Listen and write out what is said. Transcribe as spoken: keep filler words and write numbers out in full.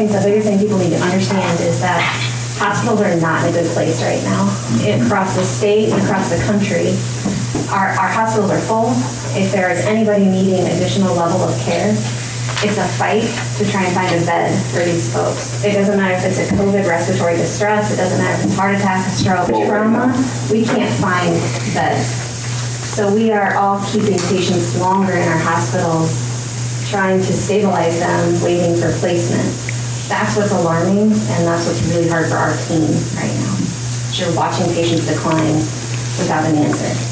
thing, the bigger thing people need to understand is that hospitals are not in a good place right now. Across the state and across the country, our, our hospitals are full. If there is anybody needing additional level of care, it's a fight to try and find a bed for these folks. It doesn't matter if it's a COVID respiratory distress, it doesn't matter if it's heart attack, stroke, trauma, we can't find beds. So we are all keeping patients longer in our hospitals, trying to stabilize them, waiting for placement. That's what's alarming, and that's what's really hard for our team right now. You're watching patients decline without an answer.